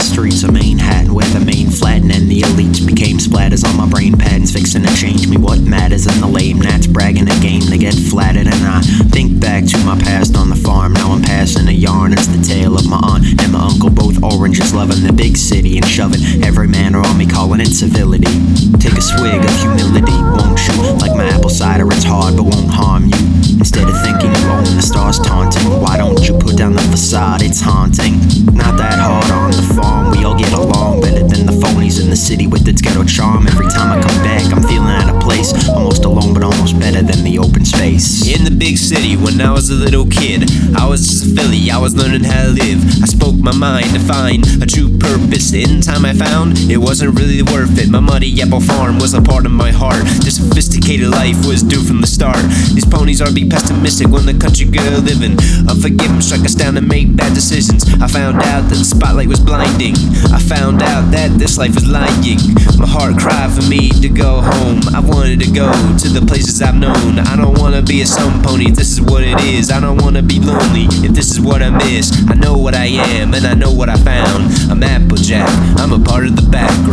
streets of Manhattan, where the main flattened and the elites became splatters on my brain patterns, fixing to change me. What matters in the lame gnats bragging a game to get flattered. And I think back to my past on the farm. Now I'm passing a yarn. It's the tale of my aunt and my uncle, both oranges, loving the big city and shoving every man around me, calling it civility. Take a swig of humility, won't you? Like my apple cider, it's hard but won't harm you. Instead of thinking you own the stars taunting, why don't you put down the facade? It's haunting. Not that hard on the farm, we all get along better than the phonies in the city with its ghetto charm. Every time I come back, I'm feeling out of place, almost alone but almost better than the open space. In the big city, when I was a little kid, I was just a filly, I was learning how to live. I spoke my mind to find a true purpose. In time I found it wasn't really worth it. My muddy apple farm was a part of my heart. This sophisticated life was due from the start. These ponies are be pessimistic when the country girl living unforgiving struck us down to make bad decisions. I found out that the spotlight was blinding. I found out that this life was lying. My heart cried for me to go home. I wanted to go to the places I've known. I don't wanna be a some pony if this is what it is. I don't wanna be lonely if this is what I miss. I know what I am and I know what I found. I'm Applejack, I'm a part of the background.